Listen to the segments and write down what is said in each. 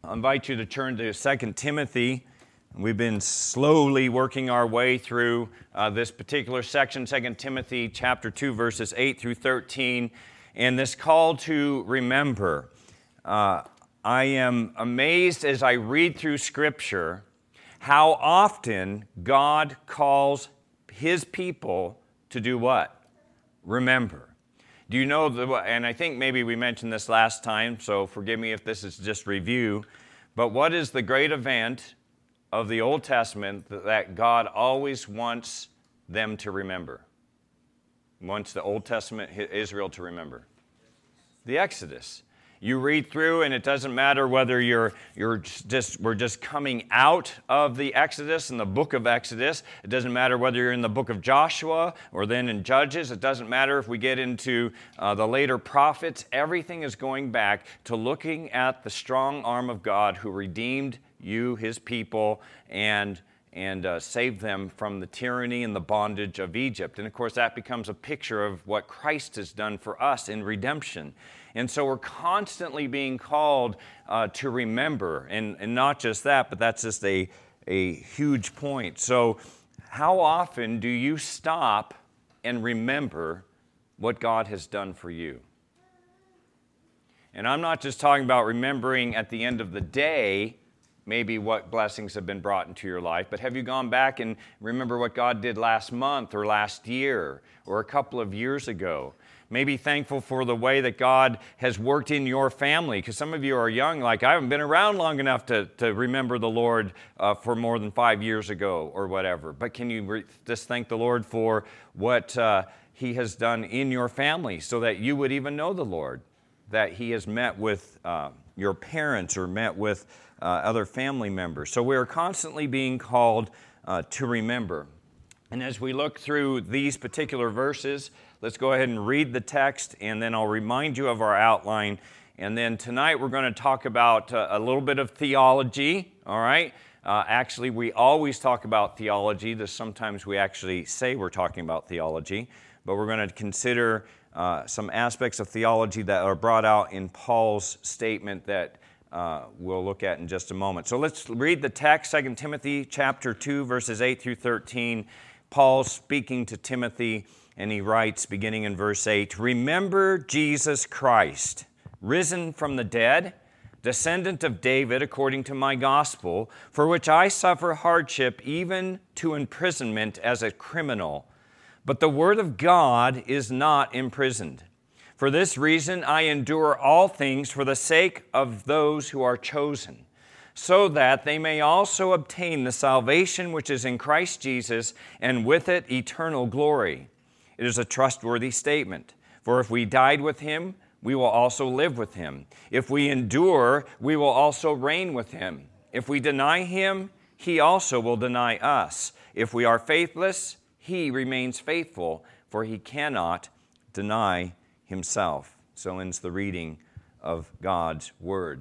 I invite you to turn to 2 Timothy. We've been slowly working our way through this particular section, 2 Timothy chapter 2, verses 8 through 13, and this call to remember. I am amazed as I read through Scripture how often God calls His people to do what? Remember. Do you know, and I think maybe we mentioned this last time, so forgive me if this is just review, but what is the great event of the Old Testament that God always wants them to remember? Wants the Old Testament Israel to remember? The Exodus. You read through, and it doesn't matter whether we're just coming out of the Exodus in the book of Exodus. It doesn't matter whether you're in the book of Joshua or then in Judges. It doesn't matter if we get into the later prophets. Everything is going back to looking at the strong arm of God who redeemed you, His people, and saved them from the tyranny and the bondage of Egypt. And of course, that becomes a picture of what Christ has done for us in redemption. And so we're constantly being called to remember, and not just that, but that's just a huge point. So how often do you stop and remember what God has done for you? And I'm not just talking about remembering at the end of the day, maybe what blessings have been brought into your life, but have you gone back and remember what God did last month or last year or a couple of years ago? Maybe thankful for the way that God has worked in your family, because some of you are young, like I haven't been around long enough to remember the Lord for more than 5 years ago or whatever. But can you just thank the Lord for what He has done in your family so that you would even know the Lord, that He has met with your parents or met with other family members. So we are constantly being called to remember. And as we look through these particular verses, let's go ahead and read the text, and then I'll remind you of our outline. And then tonight we're going to talk about a little bit of theology, all right? Actually, we always talk about theology. Sometimes we actually say we're talking about theology, but we're going to consider some aspects of theology that are brought out in Paul's statement that we'll look at in just a moment. So let's read the text, 2 Timothy chapter 2, verses 8 through 13. Paul's speaking to Timothy, and he writes, beginning in verse 8, "Remember Jesus Christ, risen from the dead, descendant of David according to my gospel, for which I suffer hardship, even to imprisonment as a criminal. But the word of God is not imprisoned. For this reason I endure all things for the sake of those who are chosen, so that they may also obtain the salvation which is in Christ Jesus, and with it eternal glory. It is a trustworthy statement. For if we died with Him, we will also live with Him. If we endure, we will also reign with Him. If we deny Him, He also will deny us. If we are faithless, He remains faithful, for He cannot deny Himself." So ends the reading of God's Word.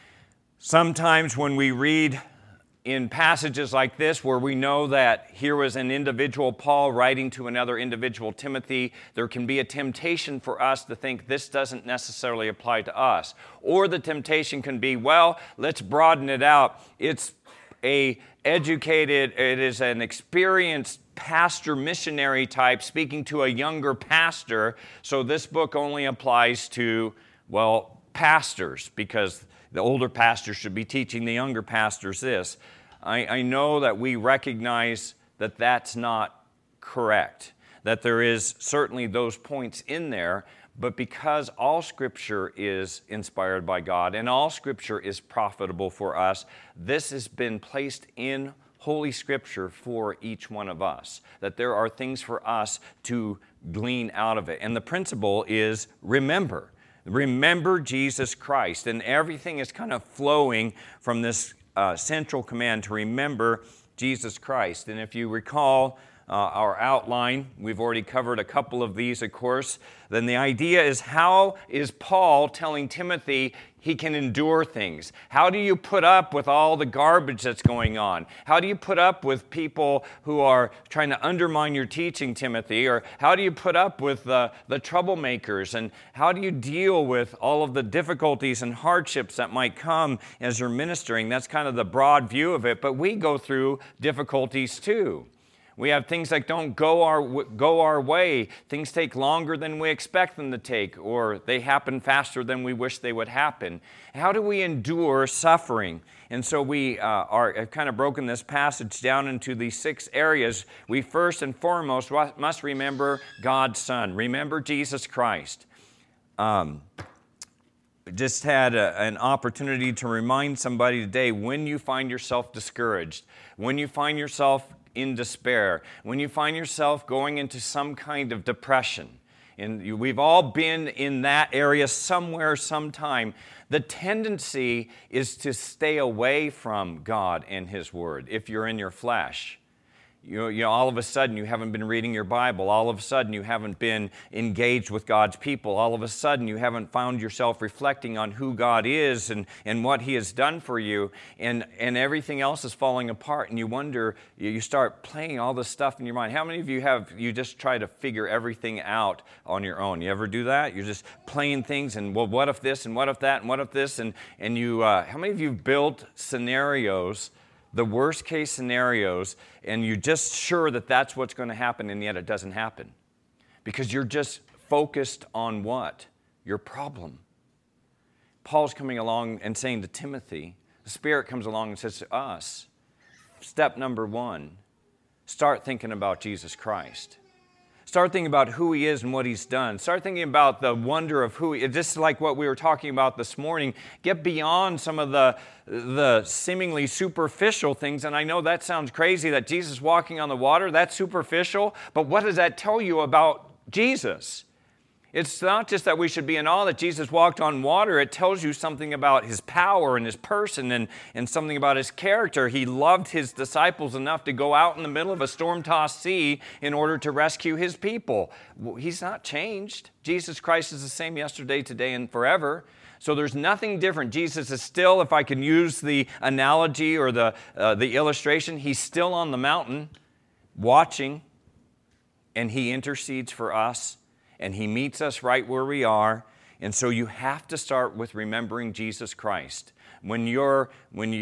Sometimes when we read in passages like this where we know that here was an individual Paul writing to another individual Timothy, there can be a temptation for us to think this doesn't necessarily apply to us. Or the temptation can be, well, let's broaden it out. It is an experienced pastor missionary type speaking to a younger pastor, so this book only applies to, well, pastors, because the older pastors should be teaching the younger pastors this. I know that we recognize that that's not correct, that there is certainly those points in there, but because all Scripture is inspired by God and all Scripture is profitable for us, this has been placed in Holy Scripture for each one of us, that there are things for us to glean out of it. And the principle is remember. Remember Jesus Christ. And everything is kind of flowing from this central command to remember Jesus Christ. And if you recall our outline. We've already covered a couple of these, of course. Then the idea is, how is Paul telling Timothy he can endure things? How do you put up with all the garbage that's going on? How do you put up with people who are trying to undermine your teaching, Timothy? Or how do you put up with the troublemakers? And how do you deal with all of the difficulties and hardships that might come as you're ministering? That's kind of the broad view of it, but we go through difficulties too. We have things that don't go our way. Things take longer than we expect them to take, or they happen faster than we wish they would happen. How do we endure suffering? And so we have kind of broken this passage down into these 6 areas. We first and foremost must remember God's Son. Remember Jesus Christ. Just had an opportunity to remind somebody today, when you find yourself discouraged, when you find yourself in despair, when you find yourself going into some kind of depression, and we've all been in that area somewhere, sometime, the tendency is to stay away from God and His Word if you're in your flesh. You know, all of a sudden you haven't been reading your Bible. All of a sudden you haven't been engaged with God's people. All of a sudden you haven't found yourself reflecting on who God is and what He has done for you, and everything else is falling apart, and you wonder, you start playing all this stuff in your mind. How many of you just try to figure everything out on your own? You ever do that? You're just playing things, and well, what if this, and what if that, and what if this, and you, how many of you built scenarios, the worst case scenarios, and you're just sure that that's what's going to happen, and yet it doesn't happen? Because you're just focused on what? Your problem. Paul's coming along and saying to Timothy, the Spirit comes along and says to us, step number 1, start thinking about Jesus Christ. Start thinking about who He is and what He's done. Start thinking about the wonder of who He is. Just like what we were talking about this morning. Get beyond some of the seemingly superficial things. And I know that sounds crazy, that Jesus walking on the water, that's superficial. But what does that tell you about Jesus? It's not just that we should be in awe that Jesus walked on water. It tells you something about His power and His person and something about His character. He loved His disciples enough to go out in the middle of a storm-tossed sea in order to rescue His people. He's not changed. Jesus Christ is the same yesterday, today, and forever. So there's nothing different. Jesus is still, if I can use the analogy or the illustration, He's still on the mountain watching, and He intercedes for us. And He meets us right where we are. And so you have to start with remembering Jesus Christ. When you or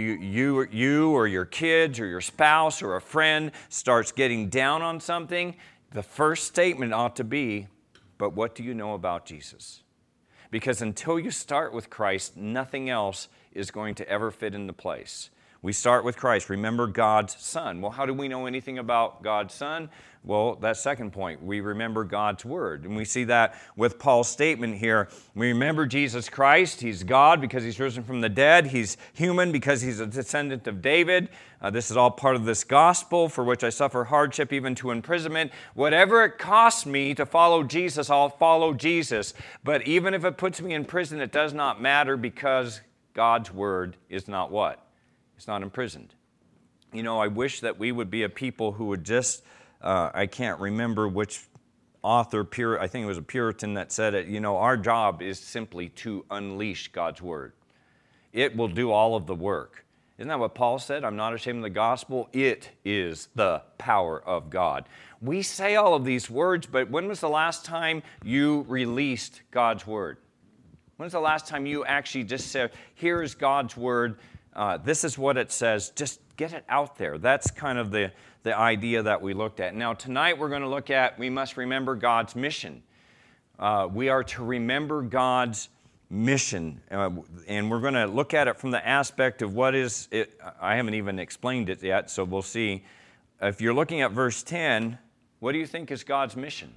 your kids or your spouse or a friend starts getting down on something, the first statement ought to be, but what do you know about Jesus? Because until you start with Christ, nothing else is going to ever fit into place. We start with Christ. Remember God's Son. Well, how do we know anything about God's Son? Well, that second point, we remember God's Word. And we see that with Paul's statement here. We remember Jesus Christ. He's God because He's risen from the dead. He's human because He's a descendant of David. This is all part of this gospel for which I suffer hardship, even to imprisonment. Whatever it costs me to follow Jesus, I'll follow Jesus. But even if it puts me in prison, it does not matter, because God's Word is not what? It's not imprisoned. You know, I wish that we would be a people who would just, I can't remember which author, I think it was a Puritan that said it, you know, our job is simply to unleash God's Word. It will do all of the work. Isn't that what Paul said? I'm not ashamed of the gospel. It is the power of God. We say all of these words, but when was the last time you released God's Word? When's the last time you actually just said, here's God's Word, this is what it says, just get it out there. That's kind of the idea that we looked at. Now tonight we're going to look at, we must remember God's mission. We are to remember God's mission, and we're going to look at it from the aspect of what is it. I haven't even explained it yet, so we'll see. If you're looking at verse 10, what do you think is God's mission?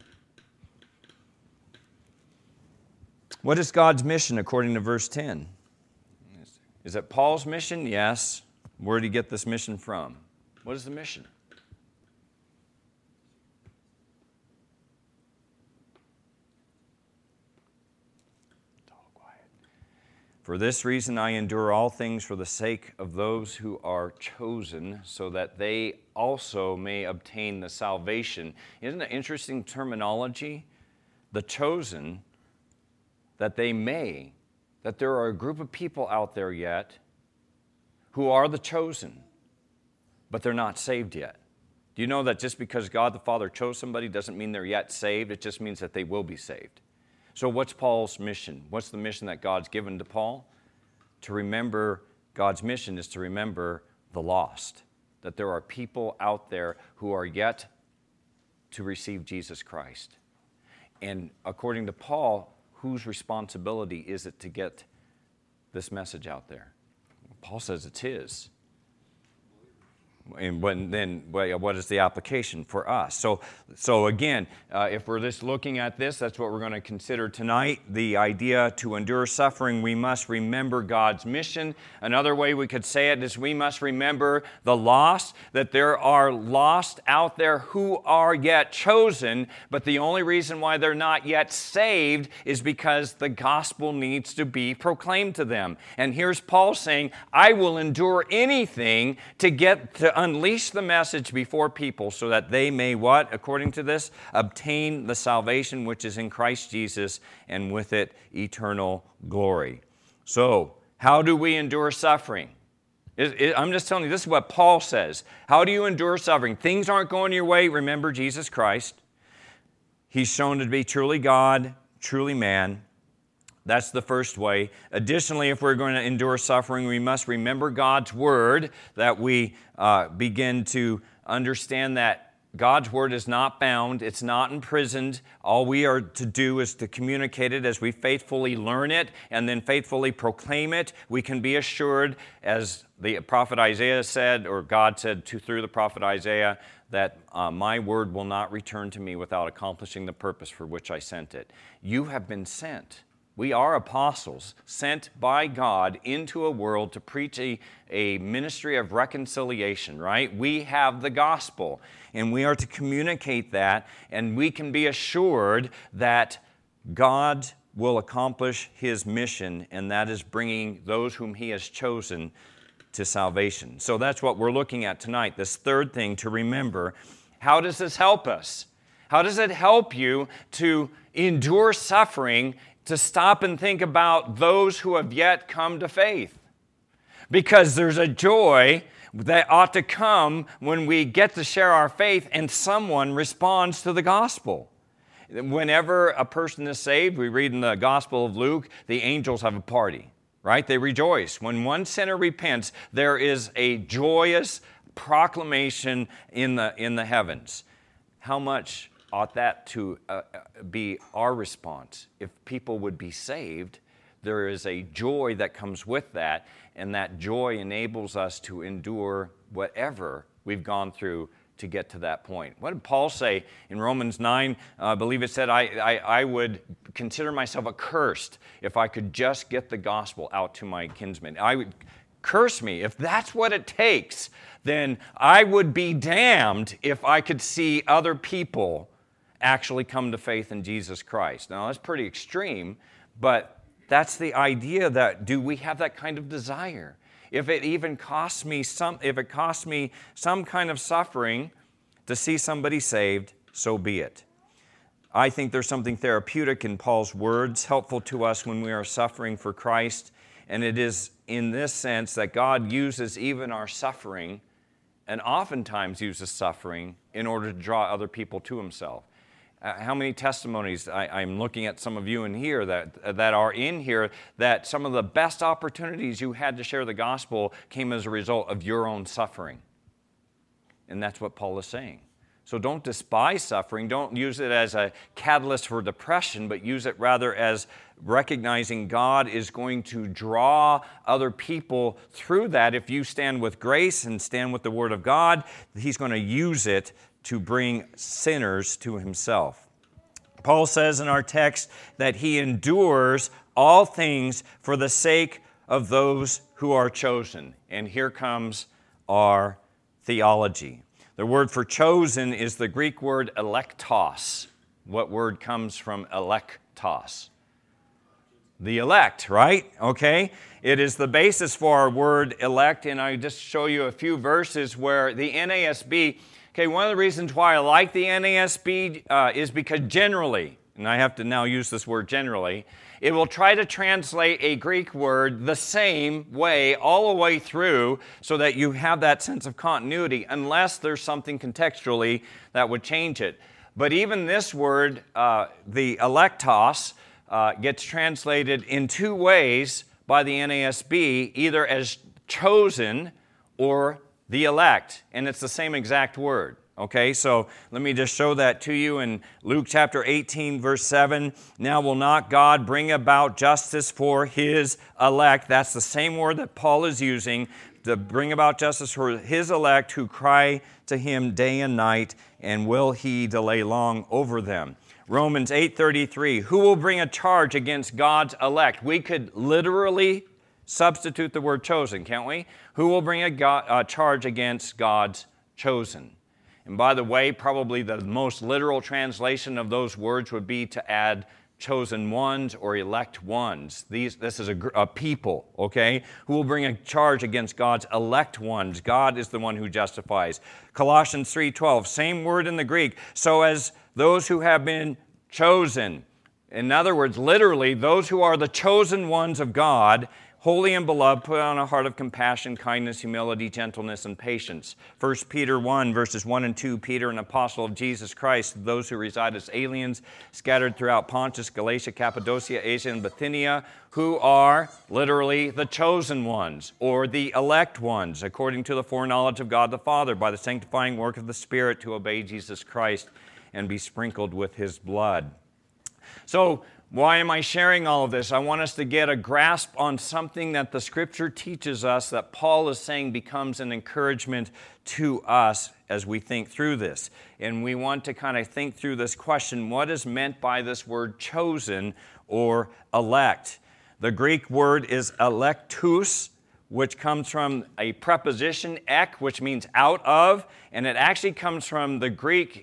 What is God's mission according to verse 10? Is it Paul's mission? Yes. Where did he get this mission from? What is the mission? It's all quiet. For this reason I endure all things for the sake of those who are chosen, so that they also may obtain the salvation. Isn't it interesting terminology? The chosen, that they may, that there are a group of people out there yet who are the chosen, but they're not saved yet. Do you know that just because God the Father chose somebody doesn't mean they're yet saved? It just means that they will be saved. So what's Paul's mission? What's the mission that God's given to Paul? To remember, God's mission is to remember the lost, that there are people out there who are yet to receive Jesus Christ. And according to Paul, whose responsibility is it to get this message out there? Paul says it's his. And then what is the application for us? So again, if we're just looking at this, that's what we're going to consider tonight. The idea to endure suffering, we must remember God's mission. Another way we could say it is we must remember the lost, that there are lost out there who are yet chosen, but the only reason why they're not yet saved is because the gospel needs to be proclaimed to them. And here's Paul saying, I will endure anything to unleash the message before people so that they may what? According to this, obtain the salvation which is in Christ Jesus, and with it eternal glory. So, how do we endure suffering? I'm just telling you, this is what Paul says. How do you endure suffering? Things aren't going your way. Remember Jesus Christ. He's shown to be truly God, truly man. That's the first way. Additionally, if we're going to endure suffering, we must remember God's Word, that we begin to understand that God's Word is not bound, it's not imprisoned. All we are to do is to communicate it as we faithfully learn it and then faithfully proclaim it. We can be assured, as the prophet Isaiah said, or God said through the prophet Isaiah, that my word will not return to me without accomplishing the purpose for which I sent it. You have been sent. We are apostles sent by God into a world to preach a ministry of reconciliation, right? We have the gospel, and we are to communicate that, and we can be assured that God will accomplish His mission, and that is bringing those whom He has chosen to salvation. So that's what we're looking at tonight, this third thing to remember. How does this help us? How does it help you to endure suffering, to stop and think about those who have yet come to faith? Because there's a joy that ought to come when we get to share our faith and someone responds to the gospel. Whenever a person is saved, we read in the Gospel of Luke, the angels have a party, right? They rejoice. When one sinner repents, there is a joyous proclamation in the heavens. How much ought that to be our response? If people would be saved, there is a joy that comes with that, and that joy enables us to endure whatever we've gone through to get to that point. What did Paul say in Romans 9? I believe it said, I would consider myself accursed if I could just get the gospel out to my kinsmen. I would curse me. If that's what it takes, then I would be damned if I could see other people actually come to faith in Jesus Christ. Now, that's pretty extreme, but that's the idea. That do we have that kind of desire? If it even costs me some kind of suffering to see somebody saved, so be it. I think there's something therapeutic in Paul's words, helpful to us when we are suffering for Christ, and it is in this sense that God uses even our suffering, and oftentimes uses suffering, in order to draw other people to Himself. How many testimonies, I'm looking at some of you in here that are in here, that some of the best opportunities you had to share the gospel came as a result of your own suffering. And that's what Paul is saying. So don't despise suffering. Don't use it as a catalyst for depression, but use it rather as recognizing God is going to draw other people through that. If you stand with grace and stand with the Word of God, He's going to use it to bring sinners to Himself. Paul says in our text that he endures all things for the sake of those who are chosen. And here comes our theology. The word for chosen is the Greek word electos. What word comes from electos? the elect, right? Okay? It is the basis for our word elect, and I just show you a few verses where the NASB, okay, one of the reasons why I like the NASB is because generally, and I have to now use this word generally, it will try to translate a Greek word the same way all the way through so that you have that sense of continuity, unless there's something contextually that would change it. But even this word, the electos, gets translated in two ways by the NASB, either as chosen or the elect, and it's the same exact word. Okay, so let me just show that to you in Luke chapter 18, verse 7. Now will not God bring about justice for his elect? That's the same word that Paul is using to bring about justice for his elect who cry to him day and night, and will he delay long over them? Romans 8:33, who will bring a charge against God's elect? We could literally substitute the word chosen, can't we? Who will bring a charge against God's chosen? And by the way, probably the most literal translation of those words would be to add chosen ones or elect ones. This is a people, okay? Who will bring a charge against God's elect ones? God is the one who justifies. Colossians 3:12, same word in the Greek. So as those who have been chosen. In other words, literally, those who are the chosen ones of God, holy and beloved, put on a heart of compassion, kindness, humility, gentleness, and patience. 1 Peter 1, verses 1 and 2, Peter, an apostle of Jesus Christ, those who reside as aliens, scattered throughout Pontus, Galatia, Cappadocia, Asia, and Bithynia, who are literally the chosen ones, or the elect ones, according to the foreknowledge of God the Father, by the sanctifying work of the Spirit, to obey Jesus Christ and be sprinkled with his blood. So, why am I sharing all of this? I want us to get a grasp on something that the Scripture teaches us that Paul is saying becomes an encouragement to us as we think through this. And we want to kind of think through this question, what is meant by this word chosen or elect? The Greek word is electus, which comes from a preposition, ek, which means out of, and it actually comes from the Greek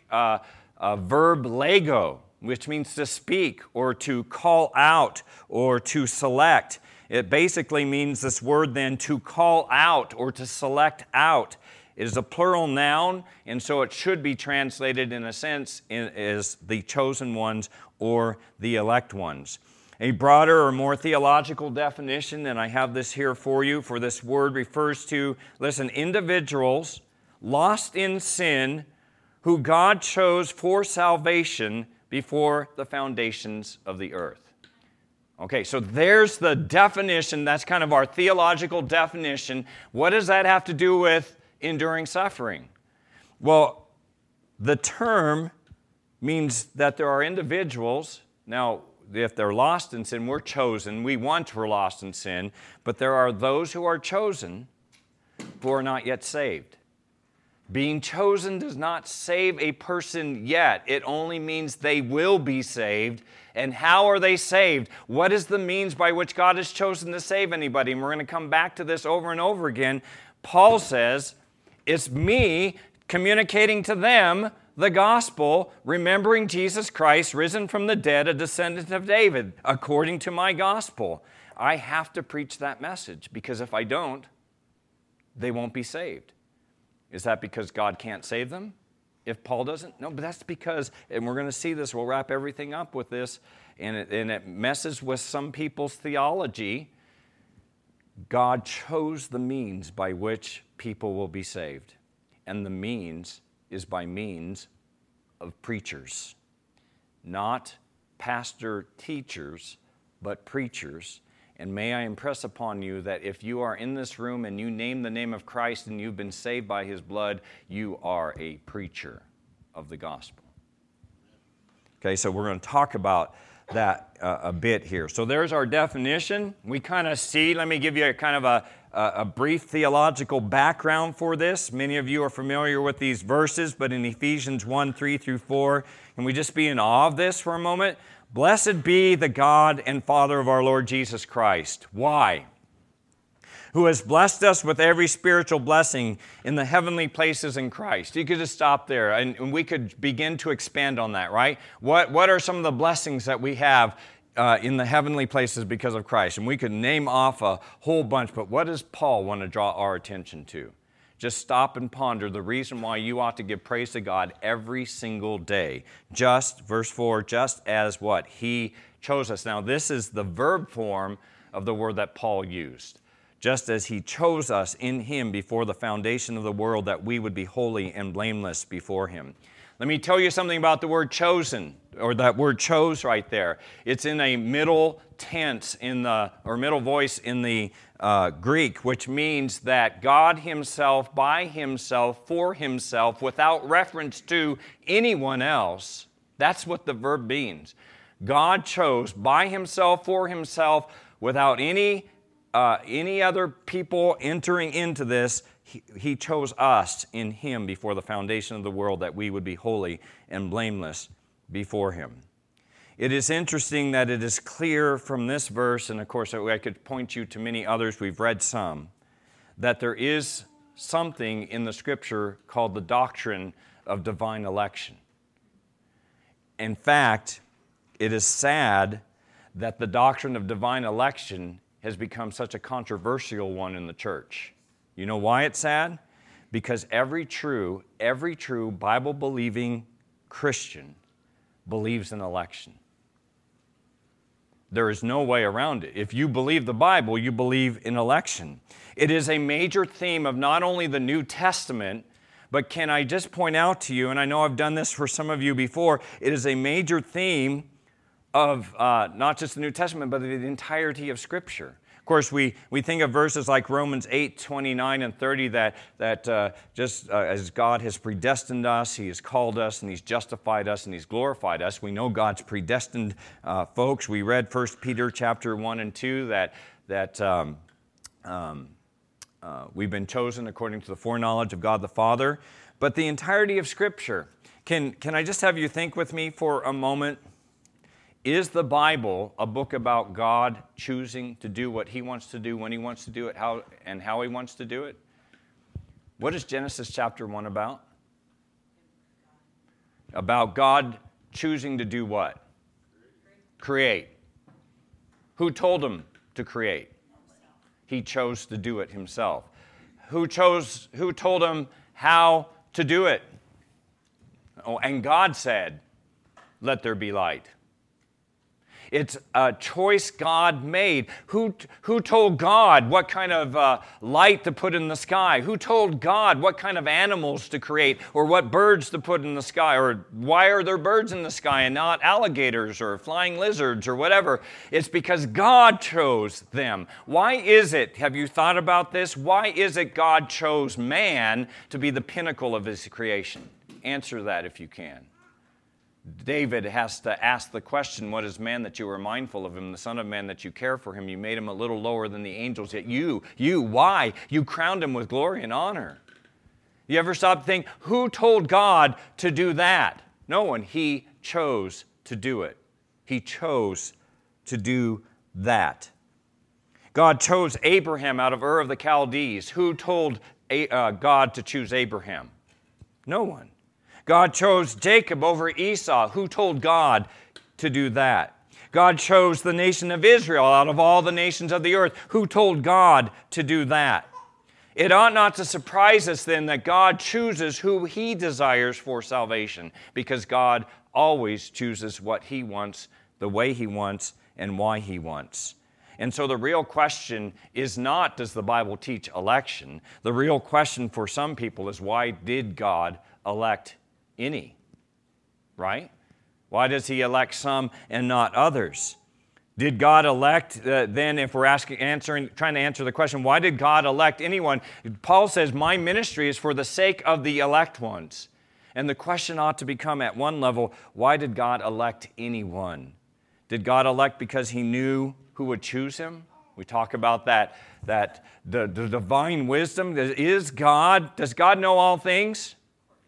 verb lego, which means to speak or to call out or to select. It basically means this word then to call out or to select out. It is a plural noun, and so it should be translated in a sense as the chosen ones or the elect ones. A broader or more theological definition, and I have this here for you, for this word refers to, listen, individuals lost in sin who God chose for salvation before the foundations of the earth. Okay, so there's the definition. That's kind of our theological definition. What does that have to do with enduring suffering? Well, the term means that there are individuals. Now, if they're lost in sin, we're chosen. We once were lost in sin, but there are those who are chosen who are not yet saved. Being chosen does not save a person yet. It only means they will be saved. And how are they saved? What is the means by which God has chosen to save anybody? And we're going to come back to this over and over again. Paul says, it's me communicating to them the gospel, remembering Jesus Christ, risen from the dead, a descendant of David, according to my gospel. I have to preach that message, because if I don't, they won't be saved. Is that because God can't save them if Paul doesn't? No, but that's because, and we're going to see this, we'll wrap everything up with this, and it messes with some people's theology. God chose the means by which people will be saved. And the means is by means of preachers. Not pastor teachers, but preachers. And may I impress upon you that if you are in this room and you name the name of Christ and you've been saved by his blood, you are a preacher of the gospel. Okay, so we're going to talk about that a bit here. So there's our definition. We kind of see, let me give you a kind of a brief theological background for this. Many of you are familiar with these verses, but in Ephesians 1, 3 through 4, can we just be in awe of this for a moment? Blessed be the God and Father of our Lord Jesus Christ. Why? Who has blessed us with every spiritual blessing in the heavenly places in Christ. You could just stop there, and we could begin to expand on that, right? What are some of the blessings that we have in the heavenly places because of Christ. And we could name off a whole bunch, but what does Paul want to draw our attention to? Just stop and ponder the reason why you ought to give praise to God every single day. Just, verse 4, just as what? He chose us. Now, this is the verb form of the word that Paul used. Just as He chose us in Him before the foundation of the world, that we would be holy and blameless before Him. Let me tell you something about the word chosen, or that word chose right there. It's in a middle tense or middle voice in the Greek, which means that God Himself, by Himself, for Himself, without reference to anyone else. That's what the verb means. God chose by Himself, for Himself, without any other people entering into this. He chose us in Him before the foundation of the world, that we would be holy and blameless before Him. It is interesting that it is clear from this verse, and of course I could point you to many others, we've read some, that there is something in the Scripture called the doctrine of divine election. In fact, it is sad that the doctrine of divine election has become such a controversial one in the church. You know why it's sad? Because every true Bible-believing Christian believes in election. There is no way around it. If you believe the Bible, you believe in election. It is a major theme of not only the New Testament, but can I just point out to you, and I know I've done this for some of you before, it is a major theme of not just the New Testament, but the entirety of Scripture. Of course, we think of verses like Romans 8, 29 and 30 that just as God has predestined us, He has called us, and He's justified us, and He's glorified us. We know God's predestined folks. We read 1 Peter chapter 1 and 2 that we've been chosen according to the foreknowledge of God the Father. But the entirety of Scripture, can I just have you think with me for a moment? Is the Bible a book about God choosing to do what He wants to do, when He wants to do it, how He wants to do it? What is Genesis chapter 1 about? About God choosing to do what? Create. Who told Him to create? He chose to do it Himself. Who told Him how to do it? Oh, and God said, "Let there be light." It's a choice God made. Who told God what kind of light to put in the sky? Who told God what kind of animals to create, or what birds to put in the sky? Or why are there birds in the sky and not alligators or flying lizards or whatever? It's because God chose them. Why is it, have you thought about this? Why is it God chose man to be the pinnacle of His creation? Answer that if you can. David has to ask the question, what is man that you are mindful of him, the son of man that you care for him? You made him a little lower than the angels, yet why? You crowned him with glory and honor. You ever stop to think, who told God to do that? No one. He chose to do it. He chose to do that. God chose Abraham out of Ur of the Chaldees. Who told God to choose Abraham? No one. God chose Jacob over Esau. Who told God to do that? God chose the nation of Israel out of all the nations of the earth. Who told God to do that? It ought not to surprise us then that God chooses who He desires for salvation, because God always chooses what He wants, the way He wants, and why He wants. And so the real question is not, does the Bible teach election? The real question for some people is, why did God elect any, right? Why does He elect some and not others? Did God elect, then if we're trying to answer the question, why did God elect anyone? Paul says, my ministry is for the sake of the elect ones. And the question ought to become at one level, why did God elect anyone? Did God elect because He knew who would choose Him? We talk about that the divine wisdom. Does God know all things?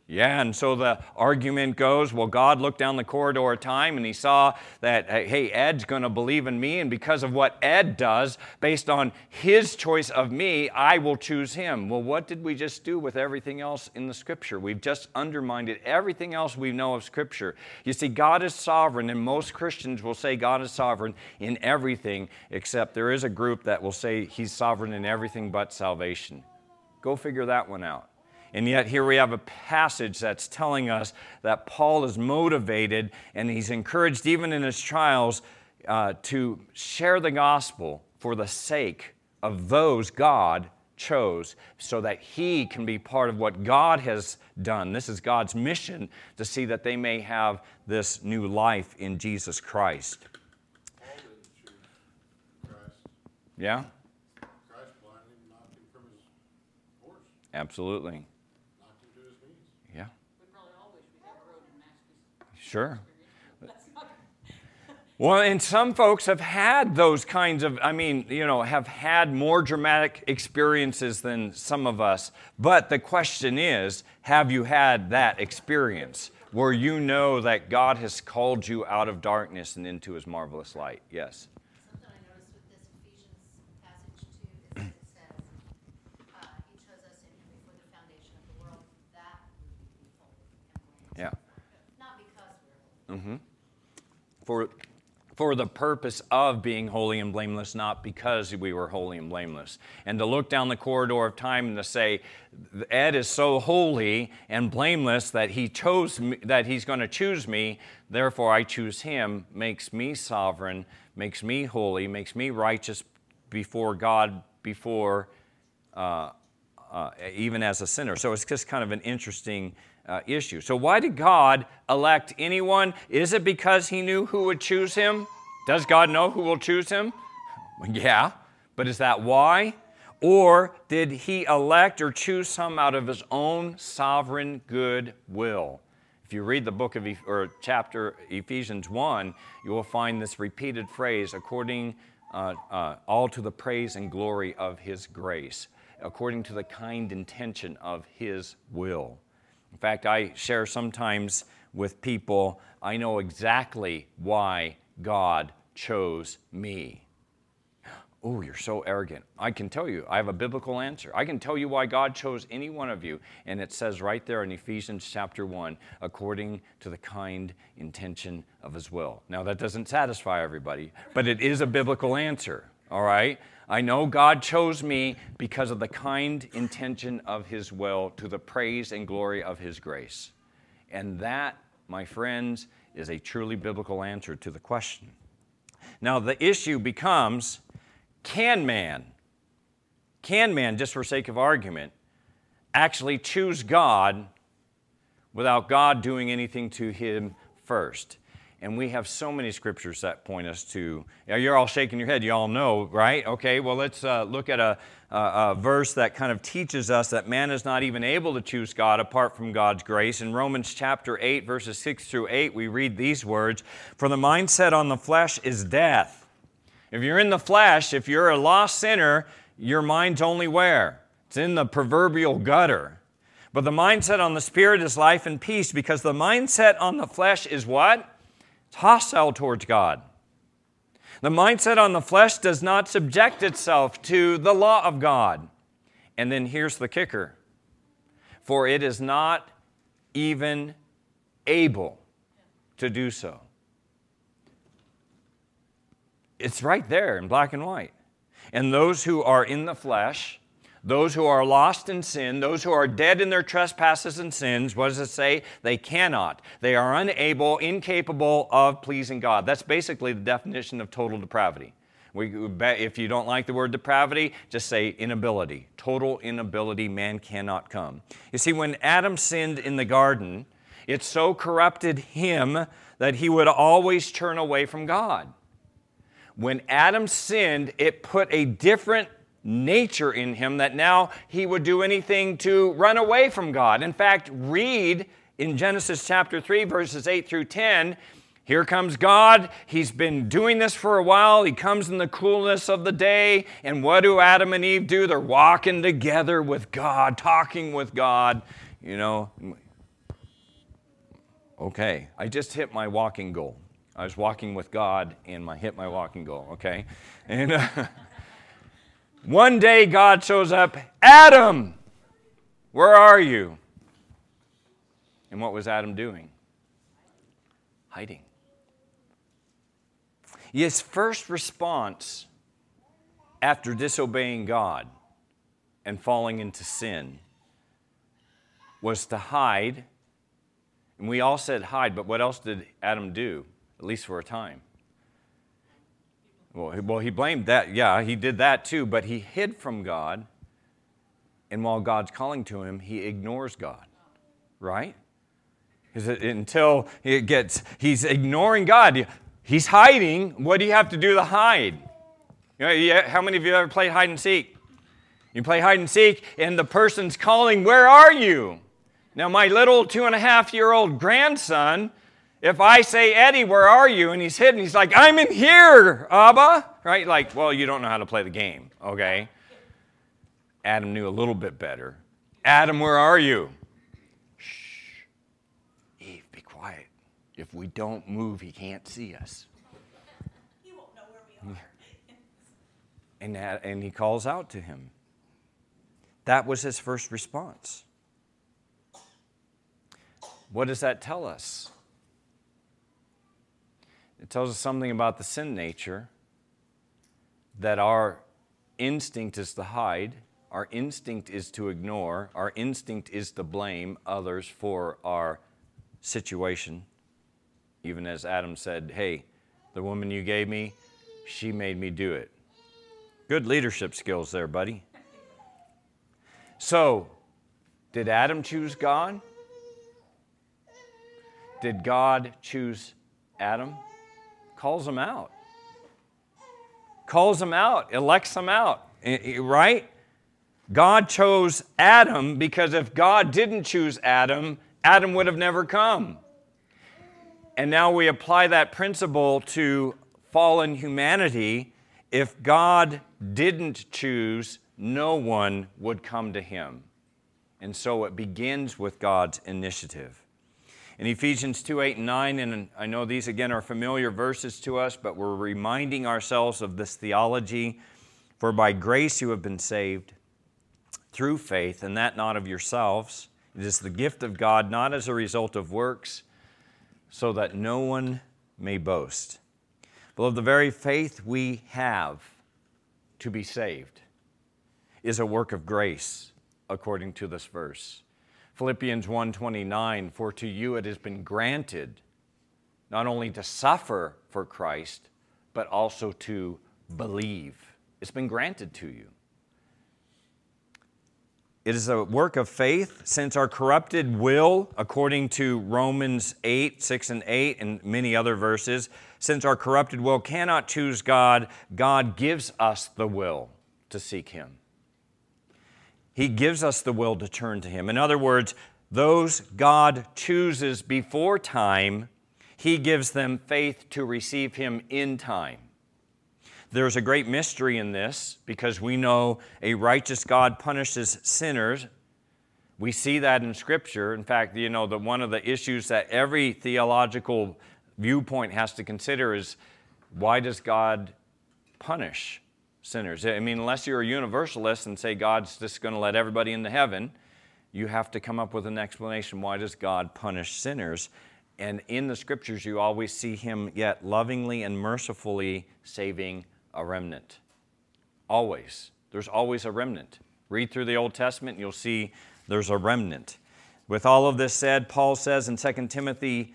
Yeah, and so the argument goes, well, God looked down the corridor of time and he saw that, hey, Ed's going to believe in me, and because of what Ed does, based on his choice of me, I will choose him. Well, what did we just do with everything else in the Scripture? We've just undermined everything else we know of Scripture. You see, God is sovereign, and most Christians will say God is sovereign in everything, except there is a group that will say he's sovereign in everything but salvation. Go figure that one out. And yet here we have a passage that's telling us that Paul is motivated and he's encouraged even in his trials to share the gospel for the sake of those God chose so that he can be part of what God has done. This is God's mission to see that they may have this new life in Jesus Christ. Paul didn't choose Christ. Yeah? Christ blindly knocked him from his horse. Absolutely. Knocked him to his knees. Yeah. We probably all wish we had a road in Damascus. Sure. That's not. Well, and some folks have had those kinds of, have had more dramatic experiences than some of us. But the question is, have you had that experience where you know that God has called you out of darkness and into his marvelous light? Yes. Something I noticed with this Ephesians passage too is that it says, he chose us in him before the foundation of the world, that we would be holy and blameless. Yeah. Not because we're holy. For the purpose of being holy and blameless, not because we were holy and blameless. And to look down the corridor of time and to say, Ed is so holy and blameless that he chose me, that he's going to choose me, therefore I choose him, makes me sovereign, makes me holy, makes me righteous before God, even as a sinner. So it's just kind of an interesting issue. So why did God elect anyone? Is it because he knew who would choose him? Does God know who will choose him? Yeah, but is that why? Or did he elect or choose some out of his own sovereign good will? If you read the book of chapter Ephesians 1, you will find this repeated phrase, according all to the praise and glory of his grace, according to the kind intention of his will. In fact, I share sometimes with people, I know exactly why God chose me. Oh, you're so arrogant. I can tell you, I have a biblical answer. I can tell you why God chose any one of you. And it says right there in Ephesians chapter 1, according to the kind intention of his will. Now, that doesn't satisfy everybody, but it is a biblical answer, all right? I know God chose me because of the kind intention of his will, to the praise and glory of his grace. And that, my friends, is a truly biblical answer to the question. Now, the issue becomes, can man, just for sake of argument, actually choose God without God doing anything to him first? And we have so many scriptures that point us to, you're all shaking your head, you all know, right? Okay, well, let's look at a verse that kind of teaches us that man is not even able to choose God apart from God's grace. In Romans chapter 8, verses 6 through 8, we read these words, "For the mind set on the flesh is death." If you're in the flesh, if you're a lost sinner, your mind's only where? It's in the proverbial gutter. But the mindset on the Spirit is life and peace, because the mindset on the flesh is what? It's hostile towards God. The mindset on the flesh does not subject itself to the law of God. And then here's the kicker. For it is not even able to do so. It's right there in black and white. And those who are in the flesh, those who are lost in sin, those who are dead in their trespasses and sins, what does it say? They cannot. They are unable, incapable of pleasing God. That's basically the definition of total depravity. If you don't like the word depravity, just say inability. Total inability, man cannot come. You see, when Adam sinned in the garden, it so corrupted him that he would always turn away from God. When Adam sinned, it put a different nature in him that now he would do anything to run away from God. In fact, read in Genesis chapter 3, verses 8 through 10, here comes God. He's been doing this for a while. He comes in the coolness of the day. And what do Adam and Eve do? They're walking together with God, talking with God. You know, Okay, I just hit my walking goal. I was walking with God and hit my walking goal, okay? And one day God shows up, Adam, where are you? And what was Adam doing? Hiding. His first response after disobeying God and falling into sin was to hide. And we all said hide, but what else did Adam do, at least for a time? Well, he blamed that. Yeah, he did that too, but he hid from God. And while God's calling to him, he ignores God, right? Until he's ignoring God. He's hiding. What do you have to do to hide? How many of you ever played hide and seek? You play hide and seek, and the person's calling, where are you? Now, my little 2.5-year-old grandson, if I say, Eddie, where are you? And he's hidden, he's like, I'm in here, Abba. Right? Like, well, you don't know how to play the game, okay? Adam knew a little bit better. Adam, where are you? Shh. Eve, be quiet. If we don't move, he can't see us. He won't know where we are. And he calls out to him. That was his first response. What does that tell us? It tells us something about the sin nature, that our instinct is to hide, our instinct is to ignore, our instinct is to blame others for our situation. Even as Adam said, hey, the woman you gave me, she made me do it. Good leadership skills there, buddy. So, did Adam choose God? Did God choose Adam? Calls him out. Calls him out, elects him out, right? God chose Adam because if God didn't choose Adam, Adam would have never come. And now we apply that principle to fallen humanity. If God didn't choose, no one would come to him. And so it begins with God's initiative. In Ephesians 2:8 and 9, and I know these again are familiar verses to us, but we're reminding ourselves of this theology. For by grace you have been saved through faith, and that not of yourselves. It is the gift of God, not as a result of works, so that no one may boast. Beloved, the very faith we have to be saved is a work of grace, according to this verse. Philippians 1:29, for to you it has been granted not only to suffer for Christ, but also to believe. It's been granted to you. It is a work of faith, since our corrupted will, according to Romans 8:6 and 8, and many other verses, since our corrupted will cannot choose God, God gives us the will to seek him. He gives us the will to turn to him. In other words, those God chooses before time, he gives them faith to receive him in time. There's a great mystery in this because we know a righteous God punishes sinners. We see that in Scripture. In fact, that one of the issues that every theological viewpoint has to consider is, why does God punish sinners? I mean, unless you're a universalist and say God's just going to let everybody into heaven, you have to come up with an explanation. Why does God punish sinners? And in the Scriptures, you always see him yet lovingly and mercifully saving a remnant. Always. There's always a remnant. Read through the Old Testament and you'll see there's a remnant. With all of this said, Paul says in 2 Timothy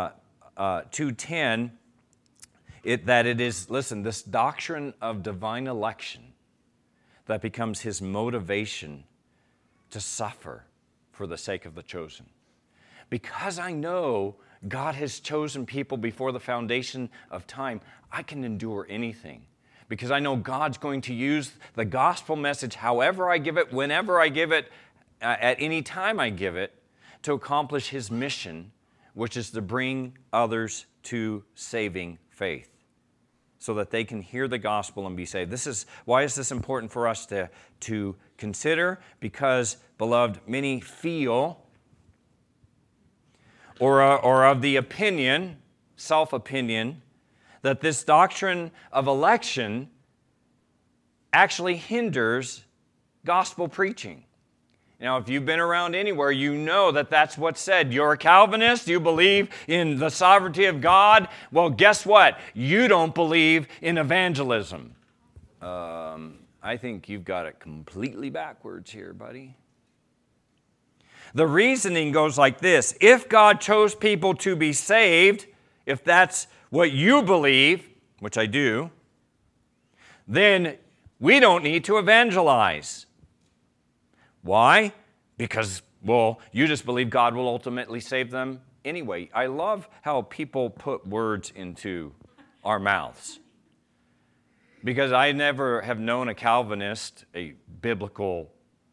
2:10 that it is, listen, this doctrine of divine election that becomes his motivation to suffer for the sake of the chosen. Because I know God has chosen people before the foundation of time, I can endure anything. Because I know God's going to use the gospel message, however I give it, whenever I give it, at any time I give it, to accomplish his mission, which is to bring others to saving faith, so that they can hear the gospel and be saved. Why is this important for us to consider? Because, beloved, many feel or of the opinion, self-opinion, that this doctrine of election actually hinders gospel preaching. Now, if you've been around anywhere, you know that that's what's said. You're a Calvinist, you believe in the sovereignty of God. Well, guess what? You don't believe in evangelism. I think you've got it completely backwards here, buddy. The reasoning goes like this. If God chose people to be saved, if that's what you believe, which I do, then we don't need to evangelize. Why? Because, well, you just believe God will ultimately save them anyway. I love how people put words into our mouths. Because I never have known a Calvinist, a biblical,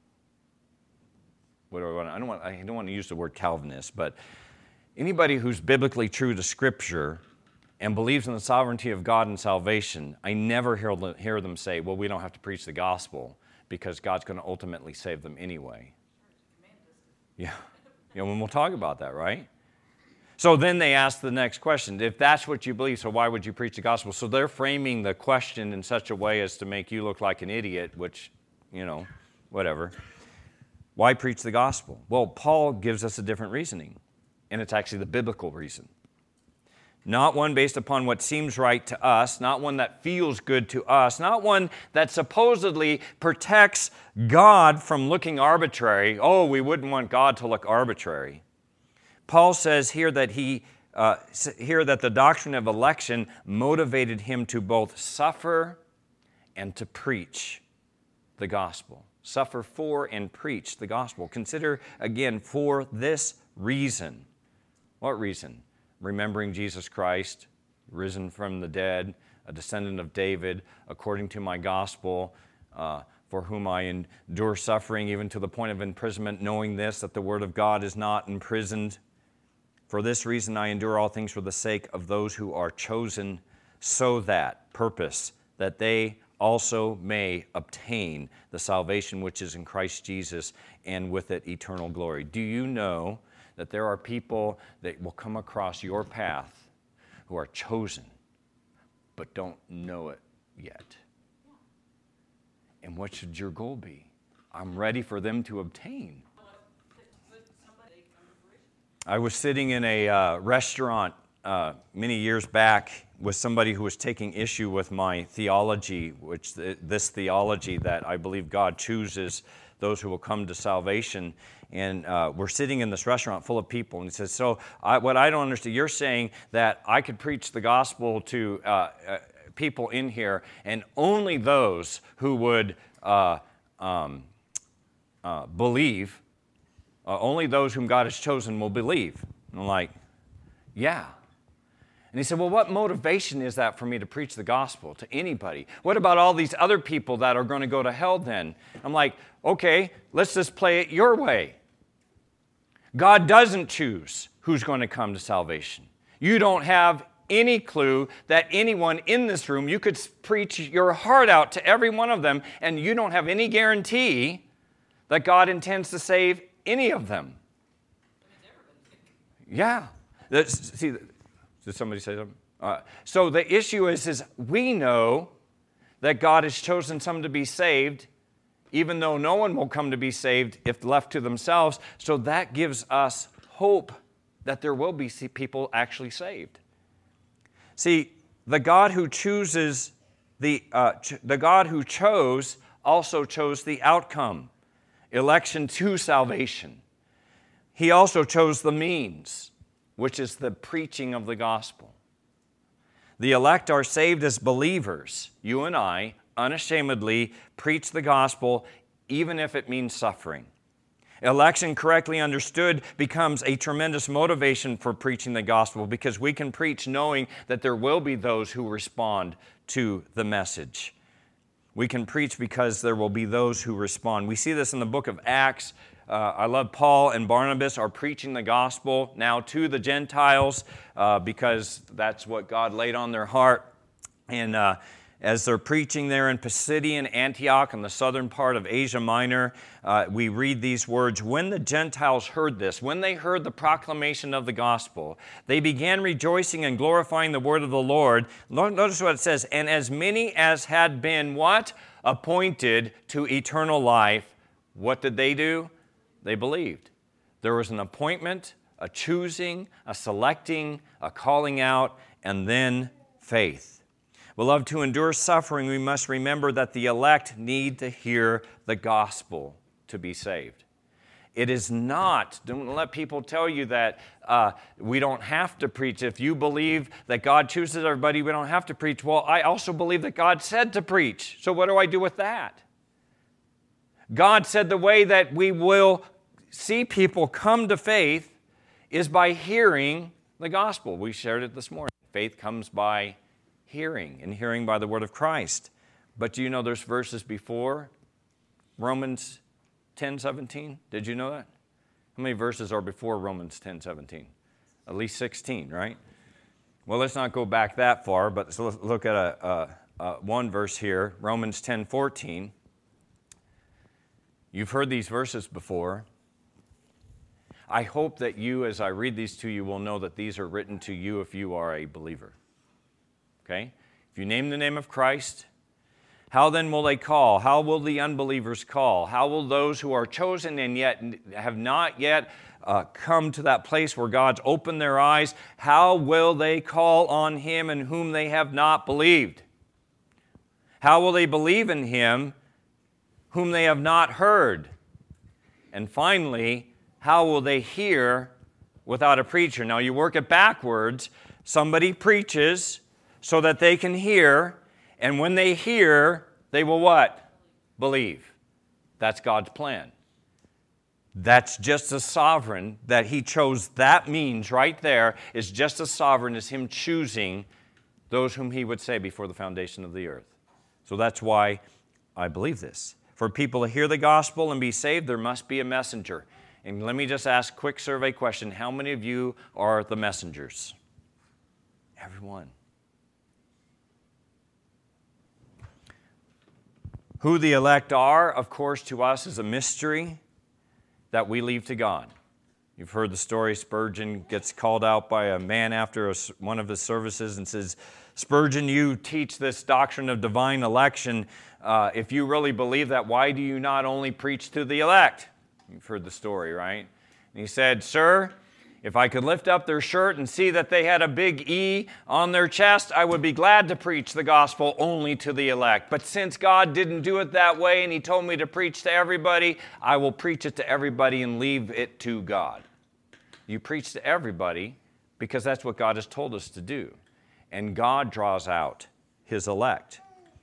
I don't want to use the word Calvinist, but anybody who's biblically true to Scripture and believes in the sovereignty of God and salvation, I never hear them say, well, we don't have to preach the gospel because God's going to ultimately save them anyway. Yeah, and we'll talk about that, right? So then they ask the next question. If that's what you believe, so why would you preach the gospel? So they're framing the question in such a way as to make you look like an idiot, which, whatever. Why preach the gospel? Well, Paul gives us a different reasoning, and it's actually the biblical reason. Not one based upon what seems right to us, not one that feels good to us, not one that supposedly protects God from looking arbitrary. Oh, we wouldn't want God to look arbitrary. Paul says here that the doctrine of election motivated him to both suffer and to preach the gospel. Suffer for and preach the gospel. Consider again, for this reason. What reason? Remembering Jesus Christ, risen from the dead, a descendant of David, according to my gospel, for whom I endure suffering even to the point of imprisonment, knowing this, that the word of God is not imprisoned. For this reason I endure all things for the sake of those who are chosen, so that, purpose, that they also may obtain the salvation which is in Christ Jesus, and with it eternal glory. Do you know that there are people that will come across your path who are chosen, but don't know it yet? And what should your goal be? I'm ready for them to obtain. I was sitting in a restaurant many years back with somebody who was taking issue with my theology, this theology that I believe God chooses those who will come to salvation. And we're sitting in this restaurant full of people, and he says, what I don't understand, you're saying that I could preach the gospel to people in here, and only those who would believe, only those whom God has chosen will believe. And I'm like, yeah. And he said, well, what motivation is that for me to preach the gospel to anybody? What about all these other people that are going to go to hell then? I'm like, okay, let's just play it your way. God doesn't choose who's going to come to salvation. You don't have any clue that anyone in this room, you could preach your heart out to every one of them, and you don't have any guarantee that God intends to save any of them. Yeah. See, did somebody say something? So the issue is we know that God has chosen some to be saved, even though no one will come to be saved if left to themselves. So that gives us hope that there will be people actually saved. See, the God who chooses the God who chose also chose the outcome, election to salvation. He also chose the means, which is the preaching of the gospel. The elect are saved as believers. You and I unashamedly preach the gospel, even if it means suffering. Election correctly understood becomes a tremendous motivation for preaching the gospel, because we can preach knowing that there will be those who respond to the message. We can preach because there will be those who respond. We see this in the book of Acts. I love Paul and Barnabas are preaching the gospel now to the Gentiles because that's what God laid on their heart. And as they're preaching there in Pisidian Antioch in the southern part of Asia Minor, we read these words, "When the Gentiles heard this," when they heard the proclamation of the gospel, "they began rejoicing and glorifying the word of the Lord." Notice what it says, "And as many as had been," what? "Appointed to eternal life," what did they do? They believed. There was an appointment, a choosing, a selecting, a calling out, and then faith. Beloved, to endure suffering, we must remember that the elect need to hear the gospel to be saved. It is not, don't let people tell you that we don't have to preach. If you believe that God chooses everybody, we don't have to preach. Well, I also believe that God said to preach. So what do I do with that? God said the way that we will see people come to faith is by hearing the gospel. We shared it this morning. Faith comes by hearing, and hearing by the word of Christ. But do you know there's verses before Romans 10:17? Did you know that? How many verses are before Romans 10:17? At least 16, right? Well, let's not go back that far, but let's look at one verse here, Romans 10:14. You've heard these verses before. I hope that you, as I read these to you, will know that these are written to you if you are a believer. Okay? If you name the name of Christ, how then will they call? How will the unbelievers call? How will those who are chosen and yet have not yet come to that place where God's opened their eyes, how will they call on Him in whom they have not believed? How will they believe in Him whom they have not heard? And finally, how will they hear without a preacher? Now you work it backwards. Somebody preaches so that they can hear, and when they hear, they will what? Believe. That's God's plan. That's just as sovereign that He chose. That means right there is just as sovereign as Him choosing those whom He would say before the foundation of the earth. So that's why I believe this. For people to hear the gospel and be saved, there must be a messenger. And let me just ask a quick survey question. How many of you are the messengers? Everyone. Who the elect are, of course, to us is a mystery that we leave to God. You've heard the story. Spurgeon gets called out by a man after one of his services and says, "Spurgeon, you teach this doctrine of divine election. If you really believe that, why do you not only preach to the elect?" You've heard the story, right? And he said, "Sir, if I could lift up their shirt and see that they had a big E on their chest, I would be glad to preach the gospel only to the elect. But since God didn't do it that way and He told me to preach to everybody, I will preach it to everybody and leave it to God." You preach to everybody because that's what God has told us to do. And God draws out His elect.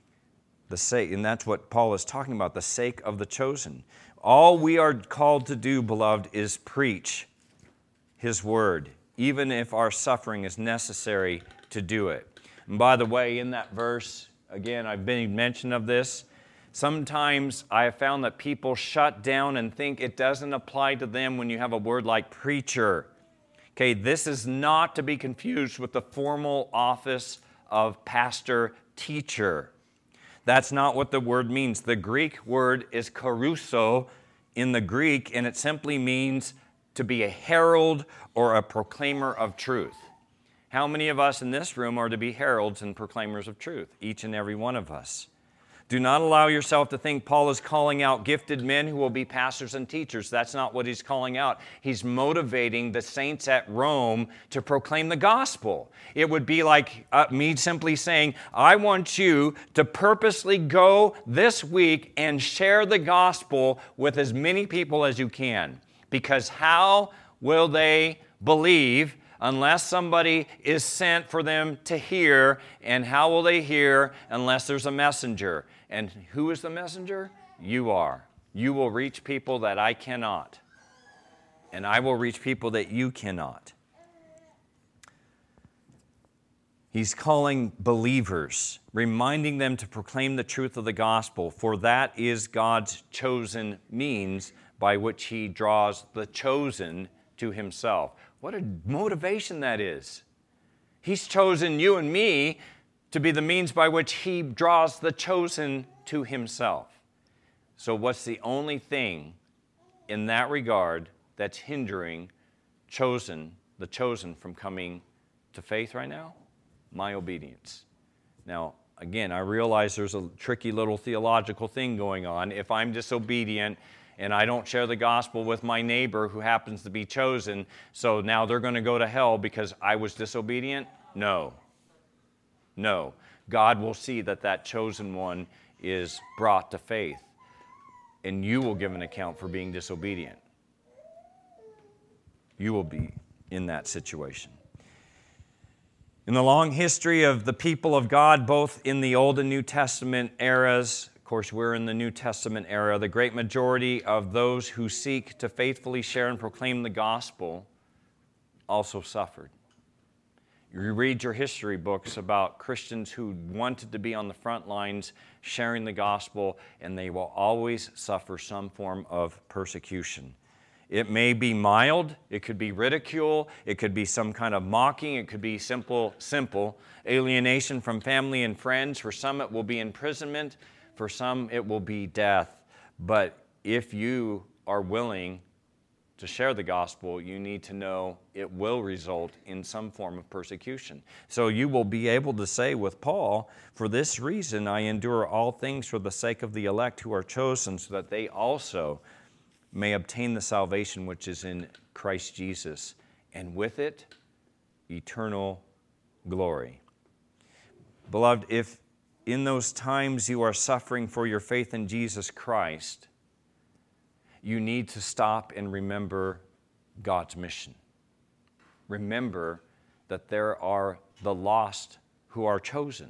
And that's what Paul is talking about, the sake of the chosen. All we are called to do, beloved, is preach His word, even if our suffering is necessary to do it. And by the way, in that verse, again, I've been mention of this, sometimes I have found that people shut down and think it doesn't apply to them when you have a word like preacher. Okay, this is not to be confused with the formal office of pastor, teacher. That's not what the word means. The Greek word is kerusso in the Greek, and it simply means to be a herald or a proclaimer of truth. How many of us in this room are to be heralds and proclaimers of truth? Each and every one of us. Do not allow yourself to think Paul is calling out gifted men who will be pastors and teachers. That's not what he's calling out. He's motivating the saints at Rome to proclaim the gospel. It would be like me simply saying, I want you to purposely go this week and share the gospel with as many people as you can. Because how will they believe unless somebody is sent for them to hear? And how will they hear unless there's a messenger? And who is the messenger? You are. You will reach people that I cannot. And I will reach people that you cannot. He's calling believers, reminding them to proclaim the truth of the gospel, for that is God's chosen means by which He draws the chosen to Himself. What a motivation that is. He's chosen you and me to be the means by which he draws the chosen to himself. So what's the only thing in that regard that's hindering the chosen from coming to faith right now? My obedience. Now, again, I realize there's a tricky little theological thing going on. If I'm disobedient and I don't share the gospel with my neighbor who happens to be chosen, so now they're going to go to hell because I was disobedient? No. No. God will see that that chosen one is brought to faith, and you will give an account for being disobedient. You will be in that situation. In the long history of the people of God, both in the Old and New Testament eras, of course we're in the New Testament era, the great majority of those who seek to faithfully share and proclaim the gospel also suffered. You read your history books about Christians who wanted to be on the front lines sharing the gospel, and they will always suffer some form of persecution. It may be mild, it could be ridicule, it could be some kind of mocking, it could be simple alienation from family and friends. For some it will be imprisonment, for some it will be death. But if you are willing to share the gospel, you need to know it will result in some form of persecution. So you will be able to say with Paul, "For this reason I endure all things for the sake of the elect who are chosen, so that they also may obtain the salvation which is in Christ Jesus, and with it, eternal glory." Beloved, if in those times you are suffering for your faith in Jesus Christ, you need to stop and remember God's mission. Remember that there are the lost who are chosen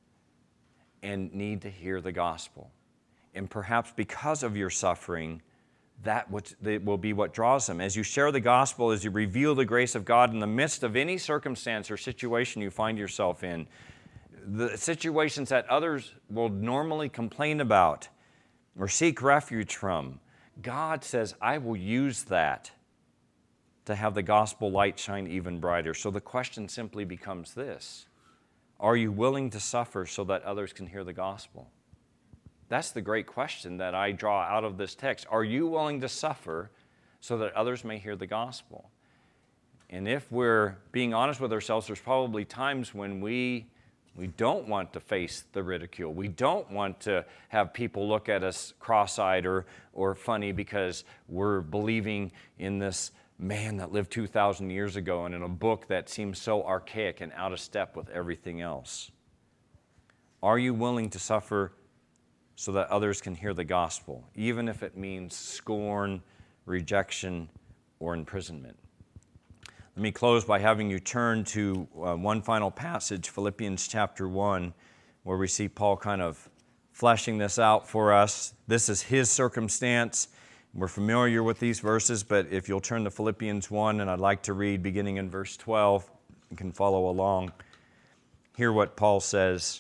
and need to hear the gospel. And perhaps because of your suffering, that will be what draws them. As you share the gospel, as you reveal the grace of God in the midst of any circumstance or situation you find yourself in, the situations that others will normally complain about or seek refuge from, God says, I will use that to have the gospel light shine even brighter. So the question simply becomes this: are you willing to suffer so that others can hear the gospel? That's the great question that I draw out of this text. Are you willing to suffer so that others may hear the gospel? And if we're being honest with ourselves, there's probably times when we don't want to face the ridicule. We don't want to have people look at us cross-eyed or funny because we're believing in this man that lived 2,000 years ago and in a book that seems so archaic and out of step with everything else. Are you willing to suffer so that others can hear the gospel, even if it means scorn, rejection, or imprisonment? Let me close by having you turn to one final passage, Philippians chapter 1, where we see Paul kind of fleshing this out for us. This is his circumstance. We're familiar with these verses, but if you'll turn to Philippians 1, and I'd like to read beginning in verse 12, you can follow along. Hear what Paul says.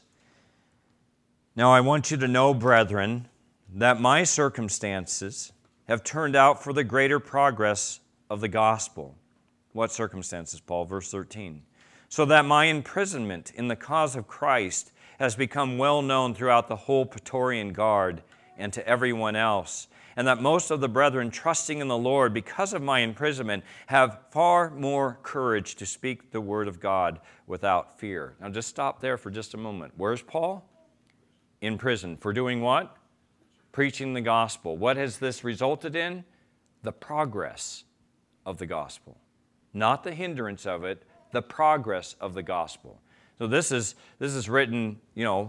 "Now I want you to know, brethren, that my circumstances have turned out for the greater progress of the gospel." What circumstances, Paul? Verse 13. "So that my imprisonment in the cause of Christ has become well known throughout the whole Praetorian Guard and to everyone else, and that most of the brethren, trusting in the Lord because of my imprisonment, have far more courage to speak the word of God without fear." Now just stop there for just a moment. Where's Paul? In prison. For doing what? Preaching the gospel. What has this resulted in? The progress of the gospel. Not the hindrance of it, the progress of the gospel. So this is written,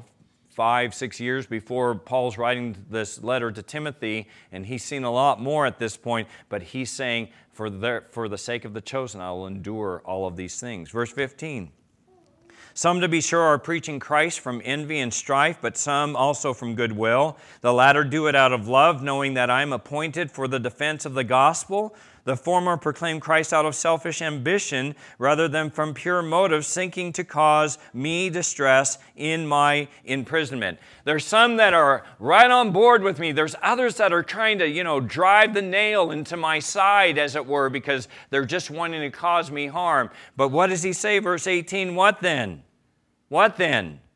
5-6 years before Paul's writing this letter to Timothy, and he's seen a lot more at this point, but he's saying, for the sake of the chosen, I will endure all of these things. Verse 15. "Some, to be sure, are preaching Christ from envy and strife, but some also from goodwill. The latter do it out of love, knowing that I am appointed for the defense of the gospel. The former proclaim Christ out of selfish ambition rather than from pure motives, seeking to cause me distress in my imprisonment." There's some that are right on board with me. There's others that are trying to, drive the nail into my side, as it were, because they're just wanting to cause me harm. But what does he say, verse 18? What then? What then?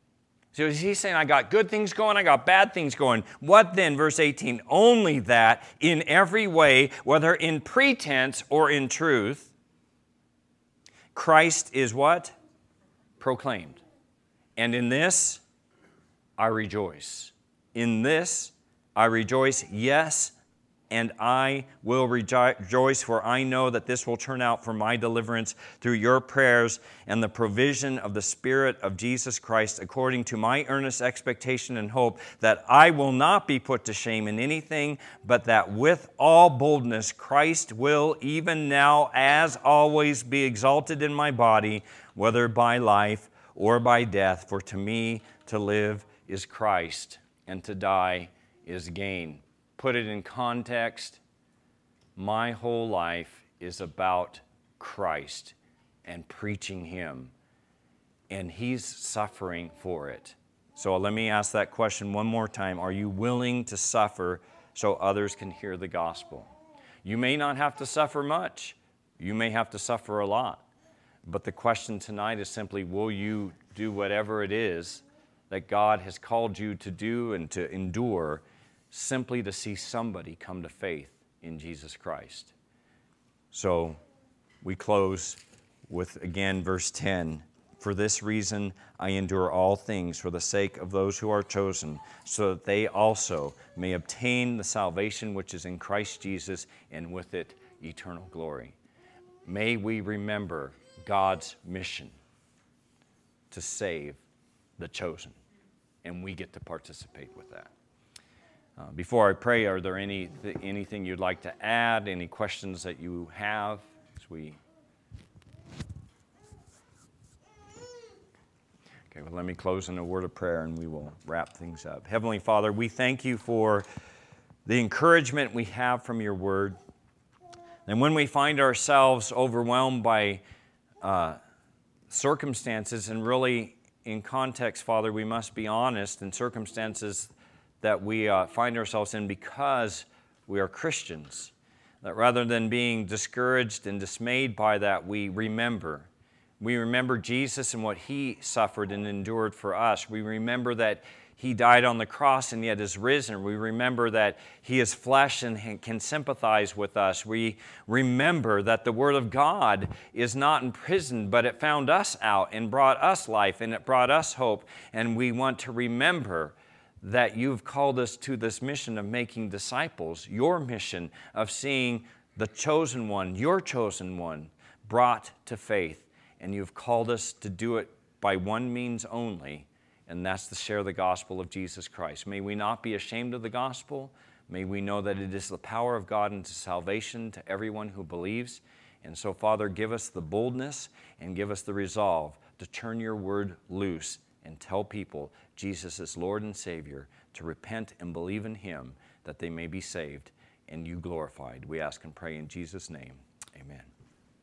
So he's saying, I got good things going, I got bad things going. What then? Verse 18, only that in every way, whether in pretense or in truth, Christ is what? Proclaimed. And in this, I rejoice. In this, I rejoice, yes, and I will rejoice, for I know that this will turn out for my deliverance through your prayers and the provision of the Spirit of Jesus Christ, according to my earnest expectation and hope that I will not be put to shame in anything, but that with all boldness Christ will even now, as always, be exalted in my body, whether by life or by death. For to me to live is Christ, and to die is gain. Put it in context, my whole life is about Christ and preaching Him, and He's suffering for it. So let me ask that question one more time. Are you willing to suffer so others can hear the gospel? You may not have to suffer much. You may have to suffer a lot. But the question tonight is simply, will you do whatever it is that God has called you to do and to endure, simply to see somebody come to faith in Jesus Christ? So we close with, again, verse 10. For this reason I endure all things for the sake of those who are chosen, so that they also may obtain the salvation which is in Christ Jesus, and with it eternal glory. May we remember God's mission to save the chosen, and we get to participate with that. Before I pray, are there anything you'd like to add? Any questions that you have as we... Okay, well, let me close in a word of prayer and we will wrap things up. Heavenly Father, we thank you for the encouragement we have from your word. And when we find ourselves overwhelmed by circumstances, and really in context, Father, we must be honest, in circumstances that we find ourselves in because we are Christians, that rather than being discouraged and dismayed by that, we remember. We remember Jesus and what He suffered and endured for us. We remember that He died on the cross and yet is risen. We remember that He is flesh and can sympathize with us. We remember that the Word of God is not imprisoned, but it found us out and brought us life and it brought us hope. And we want to remember that you've called us to this mission of making disciples, your mission of seeing the chosen one, your chosen one, brought to faith. And you've called us to do it by one means only, and that's to share the gospel of Jesus Christ. May we not be ashamed of the gospel. May we know that it is the power of God unto salvation to everyone who believes. And so, Father, give us the boldness and give us the resolve to turn your word loose and tell people Jesus is Lord and Savior, to repent and believe in Him that they may be saved and you glorified. We ask and pray in Jesus' name. Amen.